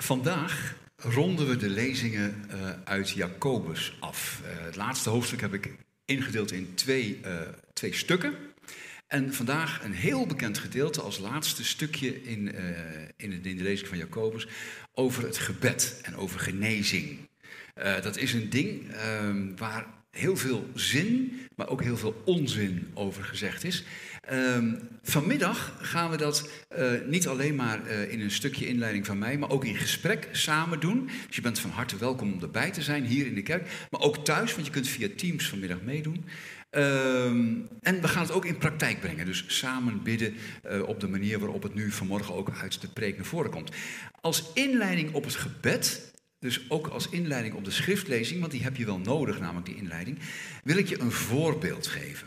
Vandaag ronden we de lezingen uit Jacobus af. Het laatste hoofdstuk heb ik ingedeeld in twee stukken. En vandaag een heel bekend gedeelte als laatste stukje in de lezing van Jacobus over het gebed en over genezing. Dat is een ding waar heel veel zin, maar ook heel veel onzin over gezegd is. Vanmiddag gaan we dat niet alleen maar in een stukje inleiding van mij, maar ook in gesprek samen doen. Dus je bent van harte welkom om erbij te zijn hier in de kerk, maar ook thuis, want je kunt via Teams vanmiddag meedoen. En we gaan het ook in praktijk brengen, dus samen bidden op de manier waarop het nu vanmorgen ook uit de preek naar voren komt. Als inleiding op het gebed, dus ook als inleiding op de schriftlezing, want die heb je wel nodig, namelijk die inleiding, wil ik je een voorbeeld geven.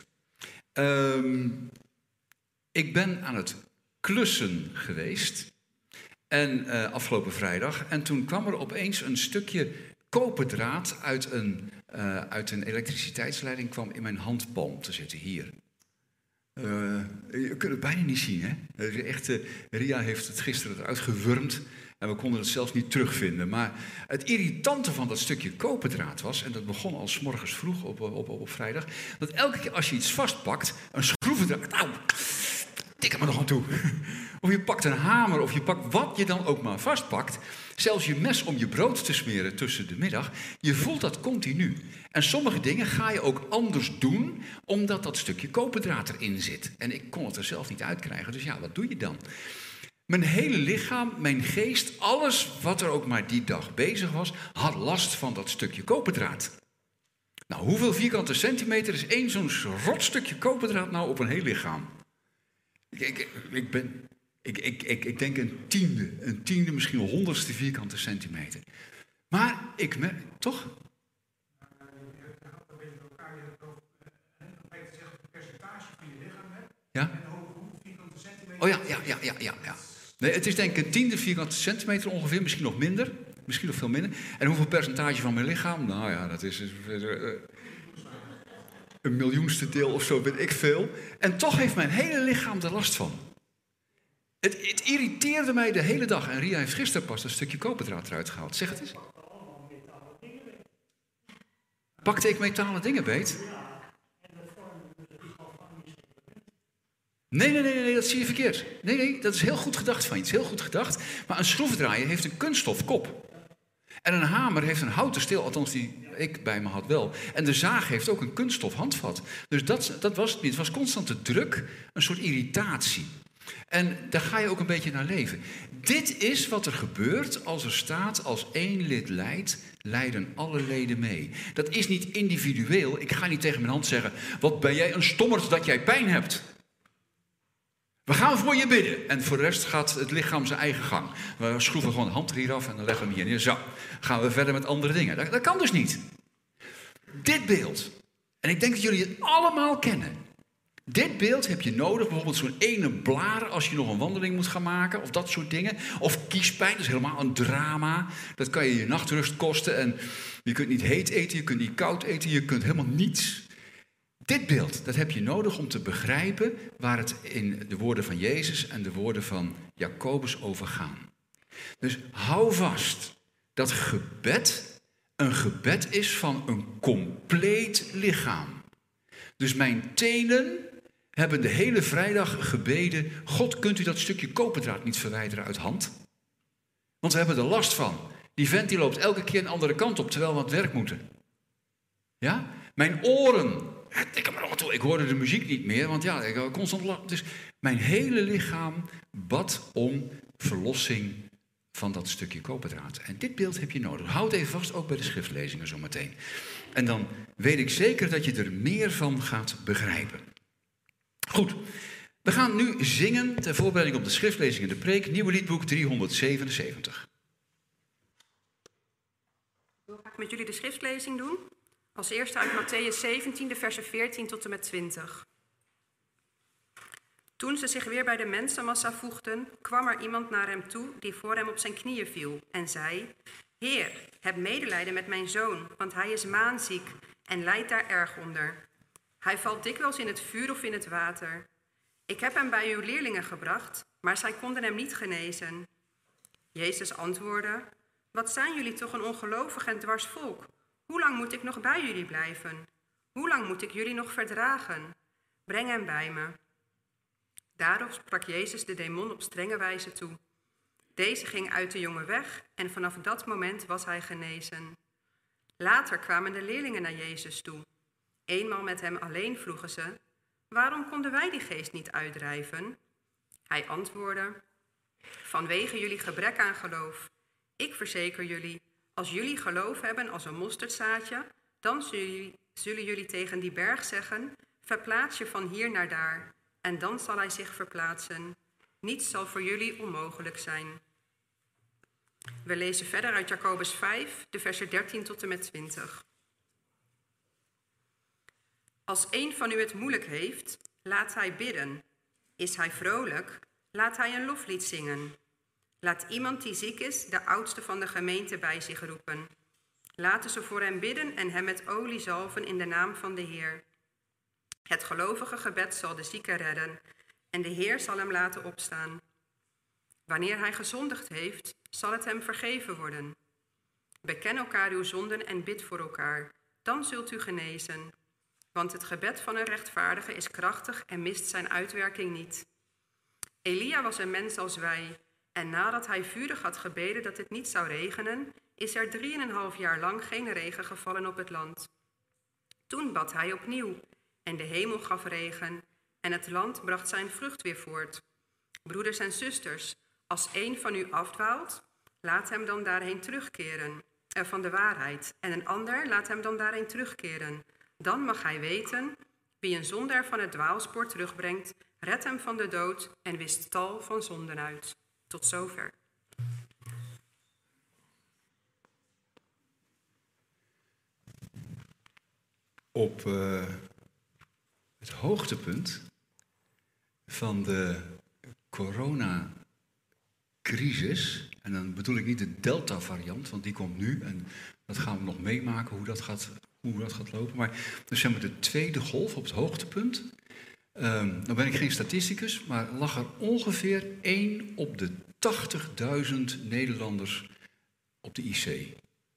Ik ben aan het klussen geweest en afgelopen vrijdag. En toen kwam er opeens een stukje koperdraad uit een elektriciteitsleiding kwam in mijn handpalm te zitten, hier. Je kunt het bijna niet zien, hè? Echt, Ria heeft het gisteren eruit gewurmd en we konden het zelfs niet terugvinden. Maar het irritante van dat stukje koperdraad was, en dat begon al 's morgens vroeg op vrijdag, dat elke keer als je iets vastpakt, een schroevendraad, auw, tik er maar nog aan toe. Of je pakt een hamer, of je pakt wat je dan ook maar vastpakt. Zelfs je mes om je brood te smeren tussen de middag. Je voelt dat continu. En sommige dingen ga je ook anders doen, omdat dat stukje koperdraad erin zit. En ik kon het er zelf niet uitkrijgen, dus ja, wat doe je dan? Mijn hele lichaam, mijn geest, alles wat er ook maar die dag bezig was, had last van dat stukje koperdraad. Nou, hoeveel vierkante centimeter is één zo'n rot stukje koperdraad nou op een heel lichaam? Ik denk een tiende, misschien een 100ste vierkante centimeter. Maar ik merk, toch? Ja? Oh ja. Nee, het is denk ik een tiende vierkante centimeter ongeveer, misschien nog minder. Misschien nog veel minder. En hoeveel percentage van mijn lichaam? Nou ja, dat is een miljoenste deel of zo, weet ik veel. En toch heeft mijn hele lichaam er last van. Het irriteerde mij de hele dag. En Ria heeft gisteren pas een stukje koperdraad eruit gehaald. Zeg het eens. Pakte ik metalen dingen beet? Nee, dat zie je verkeerd. Nee, dat is heel goed gedacht van je. Het is heel goed gedacht. Maar een schroevendraaier heeft een kunststofkop. En een hamer heeft een houten steel, althans die ik bij me had wel. En de zaag heeft ook een kunststof handvat. Dus dat was het niet. Het was constante druk, een soort irritatie. En daar ga je ook een beetje naar leven. Dit is wat er gebeurt als er staat, als één lid lijdt, lijden alle leden mee. Dat is niet individueel. Ik ga niet tegen mijn hand zeggen, wat ben jij een stommerd dat jij pijn hebt. We gaan voor je bidden. En voor de rest gaat het lichaam zijn eigen gang. We schroeven gewoon de hand hier af en dan leggen we hem hier neer. Zo, gaan we verder met andere dingen. Dat kan dus niet. Dit beeld. En ik denk dat jullie het allemaal kennen. Dit beeld heb je nodig, bijvoorbeeld zo'n ene blaar als je nog een wandeling moet gaan maken, of dat soort dingen. Of kiespijn, dat is helemaal een drama. Dat kan je nachtrust kosten en je kunt niet heet eten, je kunt niet koud eten, je kunt helemaal niets. Dit beeld, dat heb je nodig om te begrijpen waar het in de woorden van Jezus en de woorden van Jacobus over gaan. Dus hou vast dat gebed een gebed is van een compleet lichaam. Dus mijn tenen hebben de hele vrijdag gebeden, God, kunt u dat stukje koperdraad niet verwijderen uit hand? Want we hebben er last van. Die vent die loopt elke keer een andere kant op, terwijl we aan het werk moeten. Ja? Mijn oren, ik hoorde de muziek niet meer, want ja, ik had constant last. Dus mijn hele lichaam bad om verlossing van dat stukje koperdraad. En dit beeld heb je nodig. Houd even vast, ook bij de schriftlezingen zometeen. En dan weet ik zeker dat je er meer van gaat begrijpen. Goed, we gaan nu zingen ter voorbereiding op de schriftlezing en de preek. Nieuwe liedboek 377. Ik wil graag met jullie de schriftlezing doen. Als eerste uit Mattheüs 17, de versen 14 tot en met 20. Toen ze zich weer bij de mensenmassa voegden, kwam er iemand naar hem toe die voor hem op zijn knieën viel en zei: Heer, heb medelijden met mijn zoon, want hij is maanziek en lijdt daar erg onder. Hij valt dikwijls in het vuur of in het water. Ik heb hem bij uw leerlingen gebracht, maar zij konden hem niet genezen. Jezus antwoordde: Wat zijn jullie toch een ongelovig en dwars volk? Hoe lang moet ik nog bij jullie blijven? Hoe lang moet ik jullie nog verdragen? Breng hem bij me. Daarop sprak Jezus de demon op strenge wijze toe. Deze ging uit de jongen weg en vanaf dat moment was hij genezen. Later kwamen de leerlingen naar Jezus toe. Eenmaal met hem alleen vroegen ze: Waarom konden wij die geest niet uitdrijven? Hij antwoordde: Vanwege jullie gebrek aan geloof. Ik verzeker jullie, als jullie geloof hebben als een mosterdzaadje, dan zullen jullie tegen die berg zeggen: Verplaats je van hier naar daar. En dan zal hij zich verplaatsen. Niets zal voor jullie onmogelijk zijn. We lezen verder uit Jacobus 5, de versen 13 tot en met 20. Als een van u het moeilijk heeft, laat hij bidden. Is hij vrolijk, laat hij een loflied zingen. Laat iemand die ziek is, de oudste van de gemeente, bij zich roepen. Laten ze voor hem bidden en hem met olie zalven in de naam van de Heer. Het gelovige gebed zal de zieke redden en de Heer zal hem laten opstaan. Wanneer hij gezondigd heeft, zal het hem vergeven worden. Beken elkaar uw zonden en bid voor elkaar, dan zult u genezen. Want het gebed van een rechtvaardige is krachtig en mist zijn uitwerking niet. Elia was een mens als wij, en nadat hij vurig had gebeden dat het niet zou regenen, is er 3,5 jaar lang geen regen gevallen op het land. Toen bad hij opnieuw, en de hemel gaf regen, en het land bracht zijn vrucht weer voort. Broeders en zusters, als een van u afdwaalt, laat hem dan daarheen terugkeren, van de waarheid, en een ander laat hem dan daarheen terugkeren. Dan mag hij weten, wie een zondaar van het dwaalspoor terugbrengt, redt hem van de dood en wist tal van zonden uit. Tot zover. Op het hoogtepunt van de coronacrisis, en dan bedoel ik niet de Delta-variant, want die komt nu en dat gaan we nog meemaken hoe dat gaat lopen. Maar dus zeg maar de tweede golf op het hoogtepunt. Dan ben ik geen statisticus, maar lag er ongeveer 1 op de 80.000 Nederlanders op de IC.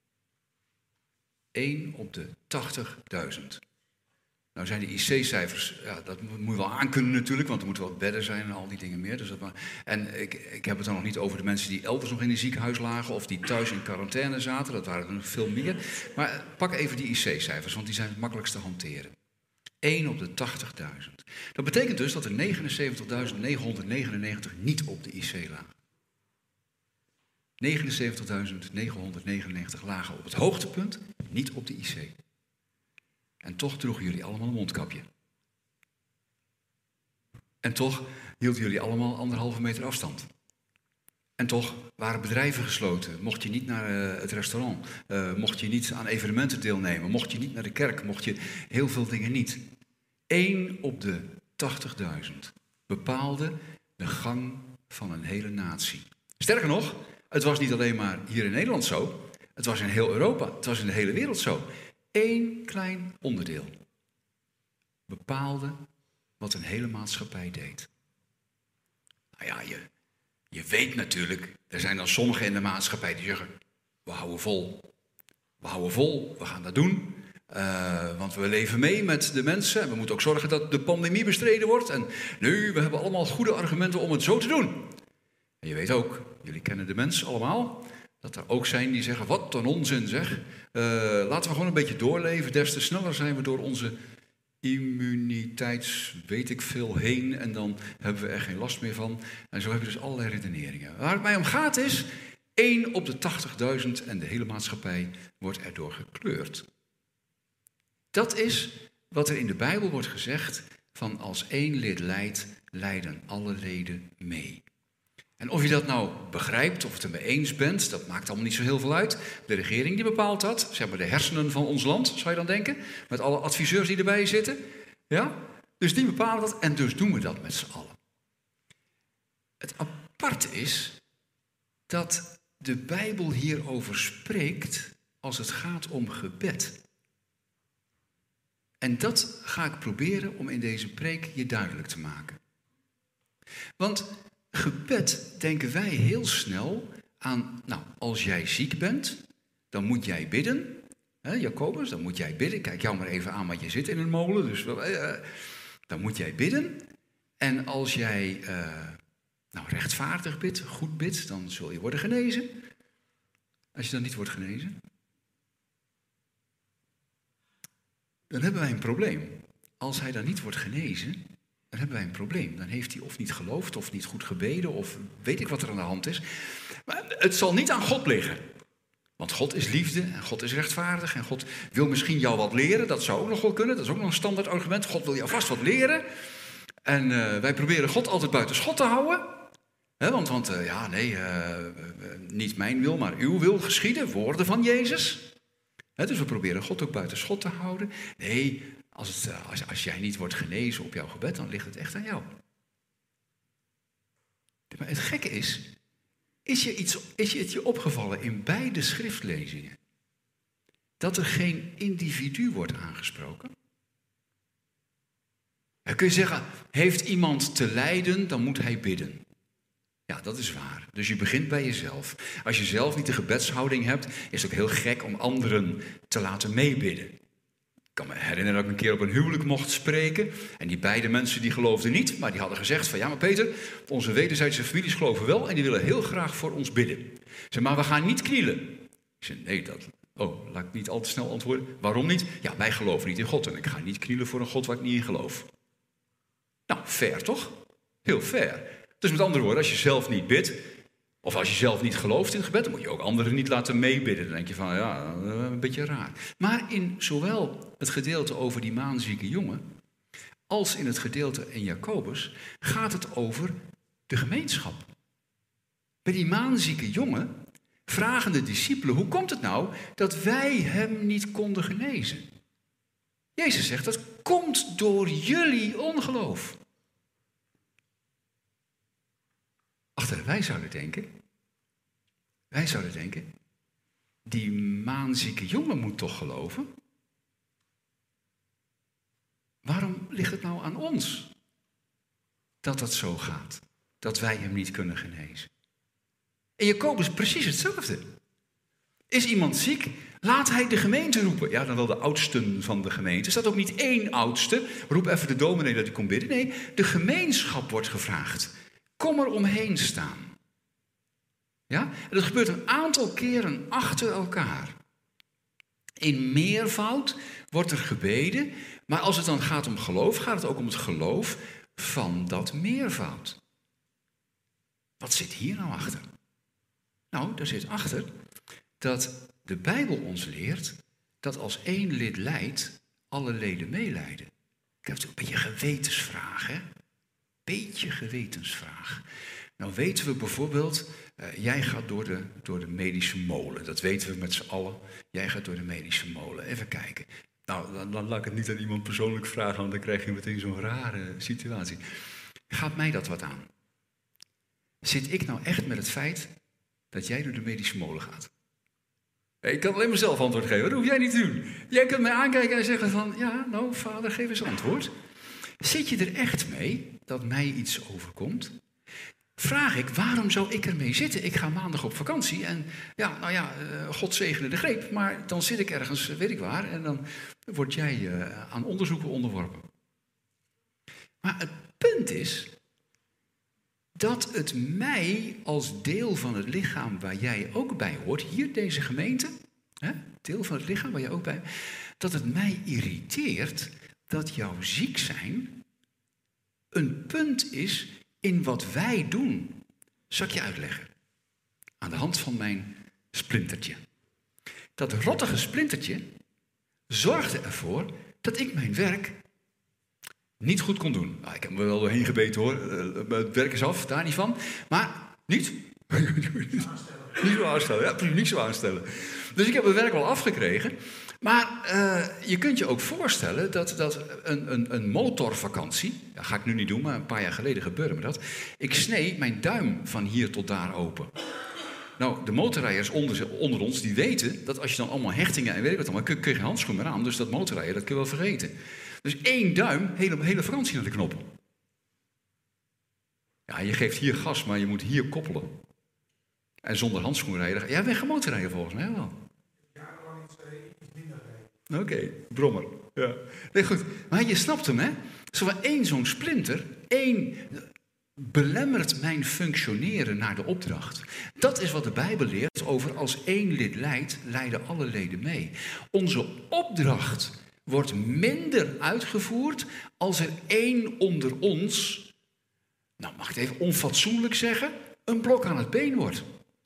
1 op de 80.000. Nou zijn de IC-cijfers, ja, dat moet je wel aankunnen natuurlijk, want er moeten wel bedden zijn en al die dingen meer. Dus en ik heb het dan nog niet over de mensen die elders nog in een ziekenhuis lagen of die thuis in quarantaine zaten, dat waren er nog veel meer. Maar pak even die IC-cijfers, want die zijn het makkelijkst te hanteren. 1 op de 80.000. Dat betekent dus dat er 79.999 niet op de IC lagen. 79.999 lagen op het hoogtepunt, niet op de IC. En toch droegen jullie allemaal een mondkapje. En toch hielden jullie allemaal 1,5 meter afstand. En toch waren bedrijven gesloten. Mocht je niet naar het restaurant, mocht je niet aan evenementen deelnemen, mocht je niet naar de kerk, mocht je heel veel dingen niet. 1 op de 80.000 bepaalde de gang van een hele natie. Sterker nog, het was niet alleen maar hier in Nederland zo. Het was in heel Europa, het was in de hele wereld zo. 1 klein onderdeel bepaalde wat een hele maatschappij deed. Nou ja, je weet natuurlijk, er zijn dan sommigen in de maatschappij die zeggen, we houden vol. We houden vol, we gaan dat doen. Want we leven mee met de mensen en we moeten ook zorgen dat de pandemie bestreden wordt. En nu, we hebben allemaal goede argumenten om het zo te doen. En je weet ook, jullie kennen de mensen allemaal, dat er ook zijn die zeggen, wat een onzin zeg. Laten we gewoon een beetje doorleven, des te sneller zijn we door onze weet ik veel heen en dan hebben we er geen last meer van. En zo heb je dus allerlei redeneringen. Waar het mij om gaat is, 1 op de 80.000 en de hele maatschappij wordt erdoor gekleurd. Dat is wat er in de Bijbel wordt gezegd van als 1 lid lijdt, lijden alle leden mee. En of je dat nou begrijpt of het ermee eens bent, dat maakt allemaal niet zo heel veel uit. De regering die bepaalt dat, zeg maar de hersenen van ons land, zou je dan denken, met alle adviseurs die erbij zitten. Ja? Dus die bepalen dat en dus doen we dat met z'n allen. Het apart is dat de Bijbel hierover spreekt als het gaat om gebed. En dat ga ik proberen om in deze preek je duidelijk te maken. Want gebed denken wij heel snel aan, nou, als jij ziek bent, dan moet jij bidden. Jacobus, dan moet jij bidden. Kijk jou maar even aan, want je zit in een molen, dus dan moet jij bidden. En als jij rechtvaardig bidt, goed bidt, dan zul je worden genezen. Als je dan niet wordt genezen, dan hebben wij een probleem. Als hij dan niet wordt genezen, dan hebben wij een probleem. Dan heeft hij of niet geloofd, of niet goed gebeden, of weet ik wat er aan de hand is. Maar het zal niet aan God liggen. Want God is liefde en God is rechtvaardig en God wil misschien jou wat leren. Dat zou ook nog wel kunnen, dat is ook nog een standaard argument. God wil jou vast wat leren. En wij proberen God altijd buiten schot te houden. Niet mijn wil, maar uw wil geschieden. Woorden van Jezus. Dus we proberen God ook buiten schot te houden. Nee, als jij niet wordt genezen op jouw gebed, dan ligt het echt aan jou. Maar het gekke is het je opgevallen in beide schriftlezingen dat er geen individu wordt aangesproken? Dan kun je zeggen, heeft iemand te lijden, dan moet hij bidden. Ja, dat is waar. Dus je begint bij jezelf. Als je zelf niet de gebedshouding hebt, is het ook heel gek om anderen te laten meebidden. Ik kan me herinneren dat ik een keer op een huwelijk mocht spreken. En die beide mensen die geloofden niet, maar die hadden gezegd van ja, maar Peter, onze wederzijdse families geloven wel en die willen heel graag voor ons bidden. Ze zei, maar we gaan niet knielen. Ik zei, nee, laat ik niet al te snel antwoorden. Waarom niet? Ja, wij geloven niet in God en ik ga niet knielen voor een God waar ik niet in geloof. Nou, fair toch? Heel fair. Dus met andere woorden, als je zelf niet bidt, of als je zelf niet gelooft in het gebed, dan moet je ook anderen niet laten meebidden. Dan denk je van, ja, een beetje raar. Maar in zowel het gedeelte over die maanzieke jongen, als in het gedeelte in Jacobus, gaat het over de gemeenschap. Bij die maanzieke jongen vragen de discipelen, hoe komt het nou dat wij hem niet konden genezen? Jezus zegt, dat komt door jullie ongeloof. Wij zouden denken, die maanzieke jongen moet toch geloven? Waarom ligt het nou aan ons dat dat zo gaat? Dat wij hem niet kunnen genezen? En Jacobus is precies hetzelfde. Is iemand ziek? Laat hij de gemeente roepen. Ja, dan wel de oudsten van de gemeente. Er staat ook niet één oudste. Roep even de dominee dat hij komt bidden. Nee, de gemeenschap wordt gevraagd. Kom er omheen staan. Ja? En dat gebeurt een aantal keren achter elkaar. In meervoud wordt er gebeden, maar als het dan gaat om geloof, gaat het ook om het geloof van dat meervoud. Wat zit hier nou achter? Nou, daar zit achter dat de Bijbel ons leert dat als één lid lijdt, alle leden meelijden. Ik heb een beetje een gewetensvraag, hè? Beetje gewetensvraag. Nou weten we bijvoorbeeld, jij gaat door de medische molen. Dat weten we met z'n allen. Jij gaat door de medische molen. Even kijken. Nou, dan laat ik het niet aan iemand persoonlijk vragen, want dan krijg je meteen zo'n rare situatie. Gaat mij dat wat aan? Zit ik nou echt met het feit dat jij door de medische molen gaat? Ik kan alleen maar zelf antwoord geven. Dat hoef jij niet te doen. Jij kunt mij aankijken en zeggen van, ja, nou vader, geef eens antwoord. Zit je er echt mee dat mij iets overkomt? Vraag ik, waarom zou ik ermee zitten? Ik ga maandag op vakantie en God zegene de greep. Maar dan zit ik ergens, weet ik waar, en dan word jij aan onderzoeken onderworpen. Maar het punt is dat het mij als deel van het lichaam waar jij ook bij hoort, hier deze gemeente, deel van het lichaam waar jij ook bij, dat het mij irriteert dat jouw ziek zijn een punt is in wat wij doen. Zal ik je uitleggen? Aan de hand van mijn splintertje. Dat rottige splintertje zorgde ervoor dat ik mijn werk niet goed kon doen. Nou, ik heb me wel doorheen gebeten hoor. Het werk is af, daar niet van. Maar niet. Niet zo aanstellen. Ja, precies, niet zo aanstellen. Dus ik heb mijn werk wel afgekregen. Maar je kunt je ook voorstellen dat een motorvakantie, dat ga ik nu niet doen, maar een paar jaar geleden gebeurde me dat. Ik snee mijn duim van hier tot daar open. Nou, de motorrijders onder ons, die weten dat als je dan allemaal hechtingen en weet ik wat allemaal, kun je geen handschoen meer aan. Dus dat motorrijden, dat kun je wel vergeten. Dus 1 duim, hele vakantie naar de knoppen. Ja, je geeft hier gas, maar je moet hier koppelen. En zonder handschoen rijden. Jij bent motorrijden volgens mij wel. Jarenlang iets minder rijden. Oké, brommer. Ja. Nee, goed. Maar je snapt hem, hè? Zo van één zo'n splinter, één belemmert mijn functioneren naar de opdracht. Dat is wat de Bijbel leert over als één lid lijdt, lijden alle leden mee. Onze opdracht wordt minder uitgevoerd als er één onder ons, nou mag ik het even onfatsoenlijk zeggen, een blok aan het been wordt.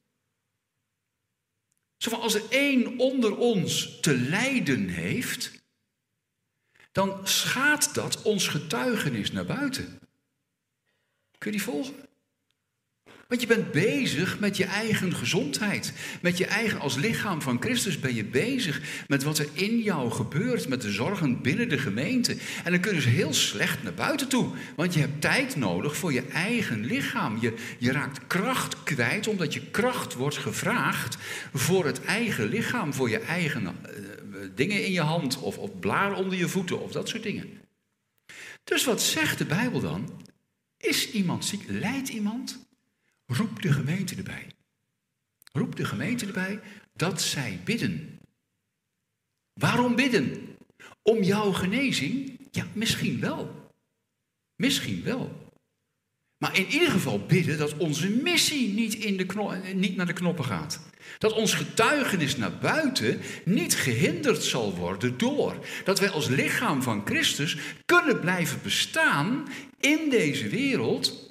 Zo van als er één onder ons te lijden heeft, dan schaadt dat ons getuigenis naar buiten. Kun je die volgen? Want je bent bezig met je eigen gezondheid. Met je eigen, als lichaam van Christus ben je bezig met wat er in jou gebeurt. Met de zorgen binnen de gemeente. En dan kun je dus heel slecht naar buiten toe. Want je hebt tijd nodig voor je eigen lichaam. Je raakt kracht kwijt omdat je kracht wordt gevraagd voor het eigen lichaam. Voor je eigen dingen in je hand of blaar onder je voeten of dat soort dingen. Dus wat zegt de Bijbel dan? Is iemand ziek? Lijdt iemand? Roep de gemeente erbij. Roep de gemeente erbij dat zij bidden. Waarom bidden? Om jouw genezing? Ja, misschien wel. Misschien wel. Maar in ieder geval bidden dat onze missie niet naar de knoppen gaat. Dat ons getuigenis naar buiten niet gehinderd zal worden door. Dat wij als lichaam van Christus kunnen blijven bestaan in deze wereld.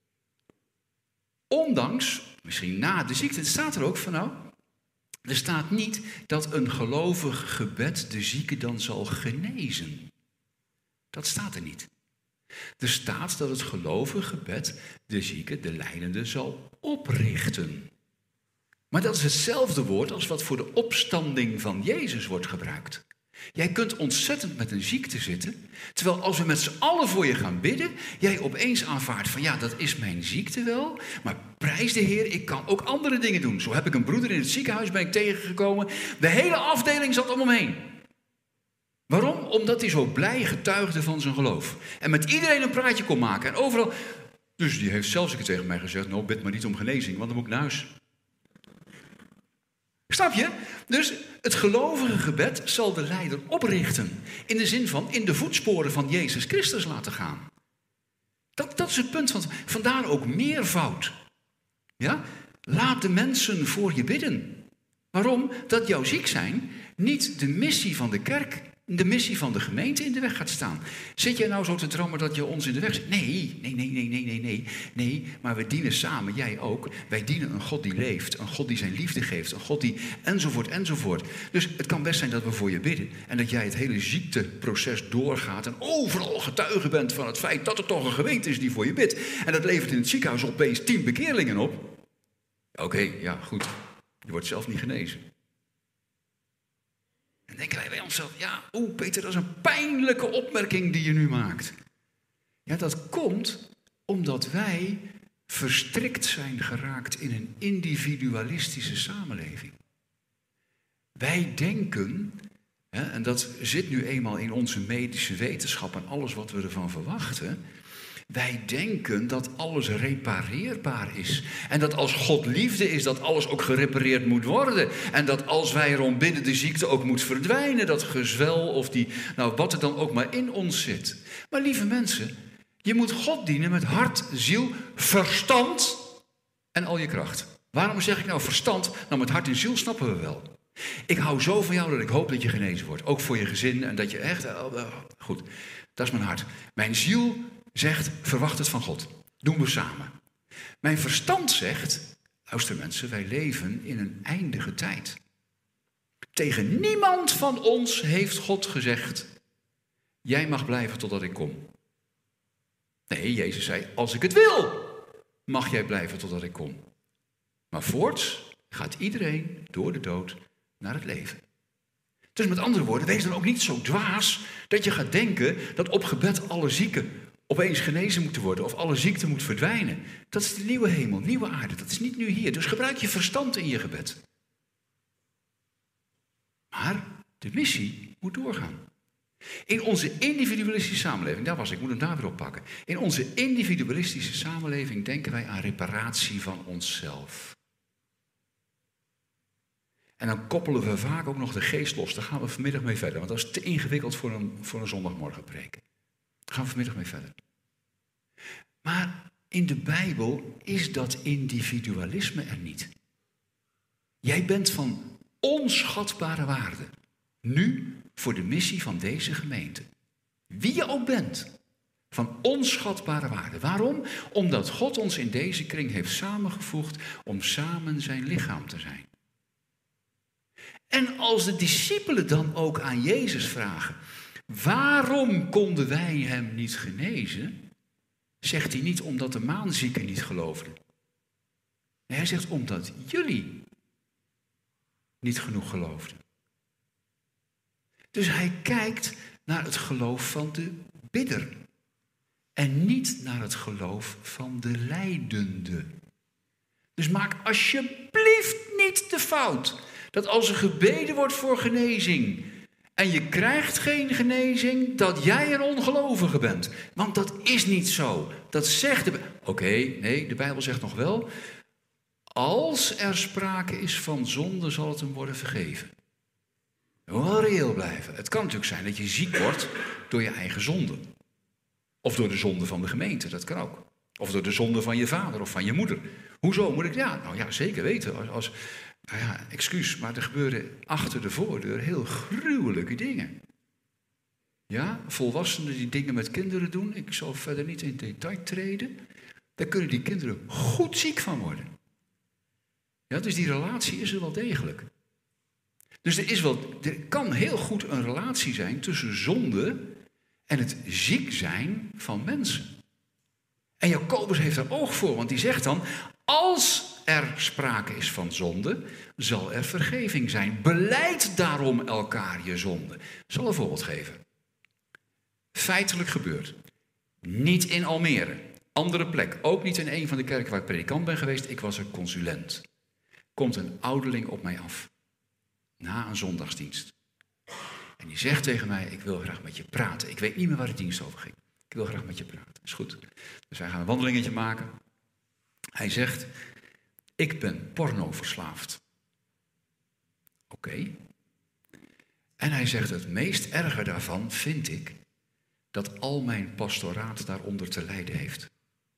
Ondanks, misschien na de ziekte. Het staat er ook van nou. Er staat niet dat een gelovig gebed de zieke dan zal genezen. Dat staat er niet. Er staat dat het gelovig gebed de zieke, de lijdende, zal oprichten. Maar dat is hetzelfde woord als wat voor de opstanding van Jezus wordt gebruikt. Jij kunt ontzettend met een ziekte zitten, terwijl als we met z'n allen voor je gaan bidden, jij opeens aanvaardt van ja, dat is mijn ziekte wel, maar prijs de Heer, ik kan ook andere dingen doen. Zo heb ik een broeder in het ziekenhuis, ben ik tegengekomen, de hele afdeling zat om hem heen. Waarom? Omdat hij zo blij getuigde van zijn geloof. En met iedereen een praatje kon maken en overal. Dus die heeft zelfs tegen mij gezegd, nou bid maar niet om genezing, want dan moet ik naar huis. Snap je? Dus het gelovige gebed zal de lijder oprichten. In de zin van in de voetsporen van Jezus Christus laten gaan. Dat is het punt. Vandaar ook meervoud. Ja? Laat de mensen voor je bidden. Waarom? Dat jouw ziek zijn niet de missie van de kerk, de missie van de gemeente in de weg gaat staan. Zit jij nou zo te drammen dat je ons in de weg zit? Nee, maar we dienen samen, jij ook. Wij dienen een God die leeft, een God die zijn liefde geeft, een God die enzovoort. Dus het kan best zijn dat we voor je bidden en dat jij het hele ziekteproces doorgaat en overal getuige bent van het feit dat er toch een gemeente is die voor je bidt. En dat levert in het ziekenhuis opeens 10 bekeerlingen op. Oké, ja, goed. Je wordt zelf niet genezen. En dan denken wij bij onszelf, ja, Peter, dat is een pijnlijke opmerking die je nu maakt. Ja, dat komt omdat wij verstrikt zijn geraakt in een individualistische samenleving. Wij denken, en dat zit nu eenmaal in onze medische wetenschap en alles wat we ervan verwachten. Wij denken dat alles repareerbaar is. En dat als God liefde is, dat alles ook gerepareerd moet worden. En dat als wij erom bidden, de ziekte ook moet verdwijnen. Dat gezwel of wat er dan ook maar in ons zit. Maar lieve mensen, je moet God dienen met hart, ziel, verstand en al je kracht. Waarom zeg ik nou verstand? Nou, met hart en ziel snappen we wel. Ik hou zo van jou dat ik hoop dat je genezen wordt. Ook voor je gezin en dat je echt. Goed, dat is mijn hart. Mijn ziel zegt, verwacht het van God. Doen we samen. Mijn verstand zegt, luister mensen, wij leven in een eindige tijd. Tegen niemand van ons heeft God gezegd, jij mag blijven totdat ik kom. Nee, Jezus zei, als ik het wil, mag jij blijven totdat ik kom. Maar voorts gaat iedereen door de dood naar het leven. Dus met andere woorden, wees dan ook niet zo dwaas dat je gaat denken dat op gebed alle zieken opeens genezen moeten worden of alle ziekte moet verdwijnen. Dat is de nieuwe hemel, nieuwe aarde. Dat is niet nu hier. Dus gebruik je verstand in je gebed. Maar de missie moet doorgaan. In onze individualistische samenleving, daar was ik, moet hem daar weer oppakken. In onze individualistische samenleving denken wij aan reparatie van onszelf. En dan koppelen we vaak ook nog de geest los. Daar gaan we vanmiddag mee verder. Want dat is te ingewikkeld voor een zondagmorgen preken. Daar gaan we vanmiddag mee verder. Maar in de Bijbel is dat individualisme er niet. Jij bent van onschatbare waarde. Nu voor de missie van deze gemeente. Wie je ook bent. Van onschatbare waarde. Waarom? Omdat God ons in deze kring heeft samengevoegd om samen zijn lichaam te zijn. En als de discipelen dan ook aan Jezus vragen, waarom konden wij hem niet genezen? Zegt hij niet omdat de maanzieken niet geloofden. Nee, hij zegt omdat jullie niet genoeg geloofden. Dus hij kijkt naar het geloof van de bidder. En niet naar het geloof van de lijdende. Dus maak alsjeblieft niet de fout dat als er gebeden wordt voor genezing en je krijgt geen genezing, dat jij een ongelovige bent. Want dat is niet zo. Dat zegt de Bijbel. Nee, de Bijbel zegt nog wel, als er sprake is van zonde, zal het hem worden vergeven. Wel reëel blijven. Het kan natuurlijk zijn dat je ziek wordt door je eigen zonde. Of door de zonde van de gemeente, dat kan ook. Of door de zonde van je vader of van je moeder. Hoezo moet ik? Ja, zeker weten. Excuus, maar er gebeuren achter de voordeur heel gruwelijke dingen. Ja, volwassenen die dingen met kinderen doen, ik zal verder niet in detail treden. Daar kunnen die kinderen goed ziek van worden. Ja, dus die relatie is er wel degelijk. Dus er kan heel goed een relatie zijn tussen zonde en het ziek zijn van mensen. En Jacobus heeft daar oog voor, want die zegt dan, als er sprake is van zonde, zal er vergeving zijn. Belijd daarom elkaar je zonde. Ik zal een voorbeeld geven. Feitelijk gebeurd. Niet in Almere. Andere plek. Ook niet in een van de kerken waar ik predikant ben geweest. Ik was er consulent. Komt een ouderling op mij af. Na een zondagsdienst. En die zegt tegen mij, ik wil graag met je praten. Ik weet niet meer waar de dienst over ging. Ik wil graag met je praten. Is goed. Dus wij gaan een wandelingetje maken. Hij zegt, ik ben pornoverslaafd. Oké. En hij zegt, het meest erge daarvan vind ik dat al mijn pastoraat daaronder te lijden heeft.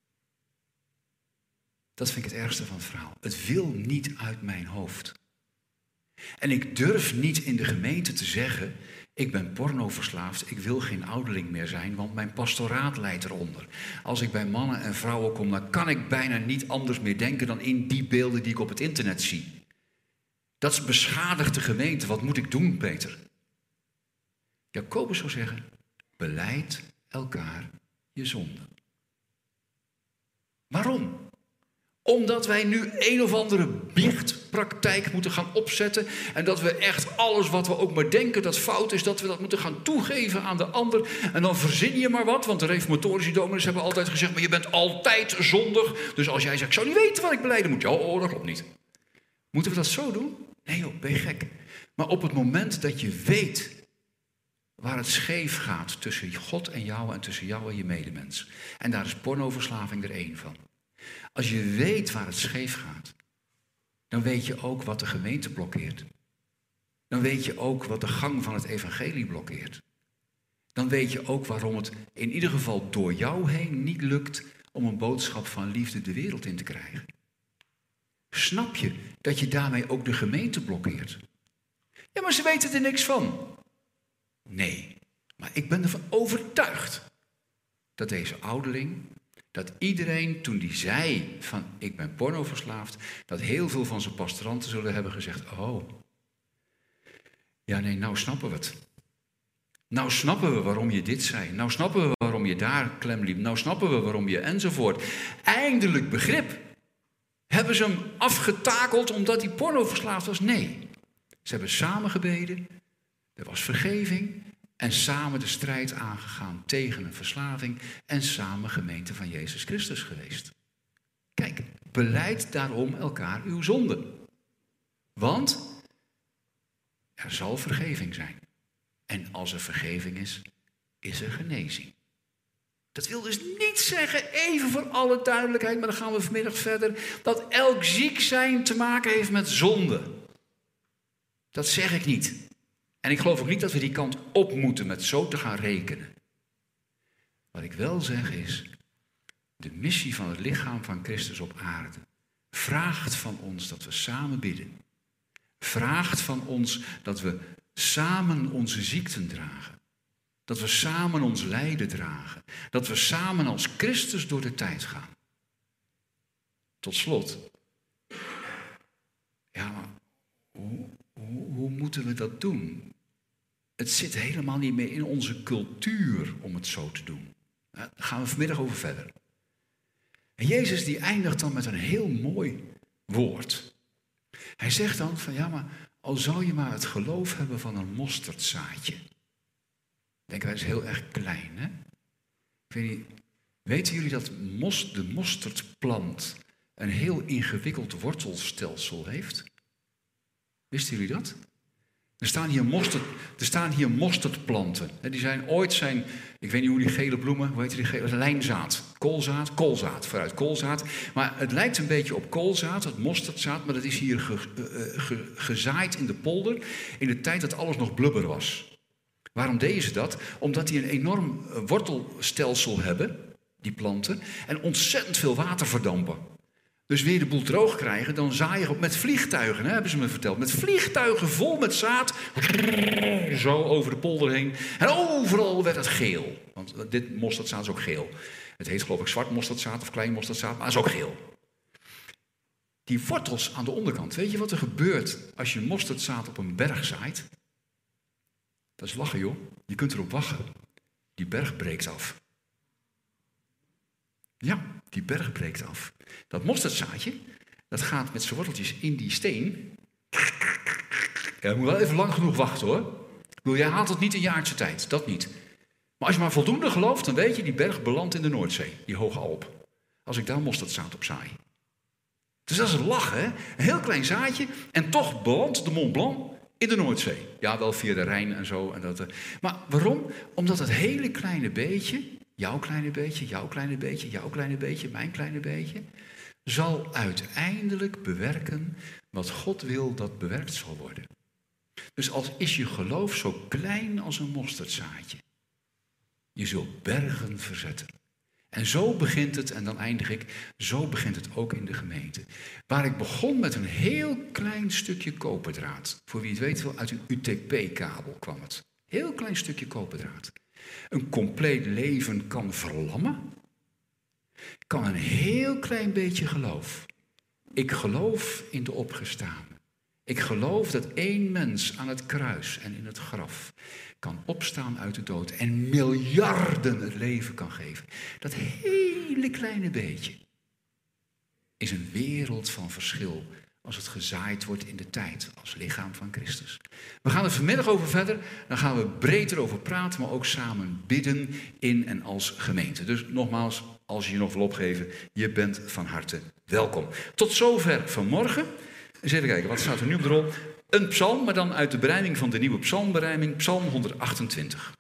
Dat vind ik het ergste van het verhaal. Het wil niet uit mijn hoofd. En ik durf niet in de gemeente te zeggen, ik ben pornoverslaafd, ik wil geen ouderling meer zijn, want mijn pastoraat lijdt eronder. Als ik bij mannen en vrouwen kom, dan kan ik bijna niet anders meer denken dan in die beelden die ik op het internet zie. Dat is beschadigd de gemeente, wat moet ik doen, Peter? Jacobus zou zeggen, belijd elkaar je zonde. Waarom? Omdat wij nu een of andere biechtpraktijk moeten gaan opzetten. En dat we echt alles wat we ook maar denken dat fout is, dat we dat moeten gaan toegeven aan de ander. En dan verzin je maar wat, want de reformatorische dominees hebben altijd gezegd, maar je bent altijd zondig. Dus als jij zegt, ik zou niet weten wat ik belijden moet. Ja, dat klopt niet. Moeten we dat zo doen? Nee joh, ben je gek. Maar op het moment dat je weet waar het scheef gaat tussen God en jou en tussen jou en je medemens. En daar is pornoverslaving er één van. Als je weet waar het scheef gaat, dan weet je ook wat de gemeente blokkeert. Dan weet je ook wat de gang van het evangelie blokkeert. Dan weet je ook waarom het in ieder geval door jou heen niet lukt om een boodschap van liefde de wereld in te krijgen. Snap je dat je daarmee ook de gemeente blokkeert? Ja, maar ze weten er niks van. Nee, maar ik ben ervan overtuigd dat deze ouderling, dat iedereen toen die zei van ik ben pornoverslaafd, dat heel veel van zijn pastoranten zullen hebben gezegd, oh, ja nee, nou snappen we het. Nou snappen we waarom je dit zei. Nou snappen we waarom je daar klem liep. Nou snappen we waarom je enzovoort. Eindelijk begrip. Hebben ze hem afgetakeld omdat hij pornoverslaafd was? Nee. Ze hebben samen gebeden. Er was vergeving. En samen de strijd aangegaan tegen een verslaving. En samen gemeente van Jezus Christus geweest. Kijk, belijd daarom elkaar uw zonde. Want er zal vergeving zijn. En als er vergeving is, is er genezing. Dat wil dus niet zeggen, even voor alle duidelijkheid, maar dan gaan we vanmiddag verder, dat elk ziek zijn te maken heeft met zonde. Dat zeg ik niet. En ik geloof ook niet dat we die kant op moeten met zo te gaan rekenen. Wat ik wel zeg is, de missie van het lichaam van Christus op aarde vraagt van ons dat we samen bidden. Vraagt van ons dat we samen onze ziekten dragen. Dat we samen ons lijden dragen. Dat we samen als Christus door de tijd gaan. Tot slot. Ja, maar hoe moeten we dat doen? Het zit helemaal niet meer in onze cultuur om het zo te doen. Daar gaan we vanmiddag over verder. En Jezus die eindigt dan met een heel mooi woord. Hij zegt dan van ja, maar al zou je maar het geloof hebben van een mosterdzaadje. Denken wij, dat is heel erg klein, hè? Ik weet niet, weten jullie dat de mosterdplant een heel ingewikkeld wortelstelsel heeft? Wisten jullie dat? Er staan hier mosterdplanten. Die zijn, ik weet niet hoe die gele bloemen, hoe heet die gele? Lijnzaad, koolzaad, vooruit koolzaad. Maar het lijkt een beetje op koolzaad, het mosterdzaad, maar dat is hier gezaaid in de polder in de tijd dat alles nog blubber was. Waarom deden ze dat? Omdat die een enorm wortelstelsel hebben, die planten, en ontzettend veel water verdampen. Dus wil je de boel droog krijgen, dan zaai je met vliegtuigen, hè, hebben ze me verteld. Met vliegtuigen vol met zaad, zo over de polder heen. En overal werd het geel. Want dit mosterdzaad is ook geel. Het heet geloof ik zwart mosterdzaad of klein mosterdzaad, maar het is ook geel. Die wortels aan de onderkant, weet je wat er gebeurt als je mosterdzaad op een berg zaait? Dat is lachen joh, je kunt erop wachten. Die berg breekt af. Ja, die berg breekt af. Dat mosterdzaadje, dat gaat met zijn worteltjes in die steen. Ja, je moet wel even lang genoeg wachten hoor. Jij haalt het niet in jaartje tijd, dat niet. Maar als je maar voldoende gelooft, dan weet je, die berg belandt in de Noordzee, die hoge Alp. Als ik daar mosterdzaad op zaai. Dus dat is een lachen, hè? Een heel klein zaadje en toch belandt de Mont Blanc in de Noordzee. Ja, wel via de Rijn en zo. Maar waarom? Omdat het hele kleine beetje, jouw kleine beetje, jouw kleine beetje, jouw kleine beetje, mijn kleine beetje, zal uiteindelijk bewerken wat God wil dat bewerkt zal worden. Dus als is je geloof zo klein als een mosterdzaadje. Je zult bergen verzetten. En zo begint het, en dan eindig ik, zo begint het ook in de gemeente. Waar ik begon met een heel klein stukje koperdraad. Voor wie het weet wel, uit een UTP-kabel kwam het. Heel klein stukje koperdraad. Een compleet leven kan verlammen. Kan een heel klein beetje geloof. Ik geloof in de opgestane. Ik geloof dat één mens aan het kruis en in het graf kan opstaan uit de dood en miljarden het leven kan geven. Dat hele kleine beetje is een wereld van verschil als het gezaaid wordt in de tijd als lichaam van Christus. We gaan er vanmiddag over verder, dan gaan we breed erover praten, maar ook samen bidden in en als gemeente. Dus nogmaals, als je je nog wil opgeven, je bent van harte welkom. Tot zover vanmorgen. Eens even kijken, wat staat er nu op de rol? Een psalm, maar dan uit de berijming van de nieuwe psalmberijming, psalm 128.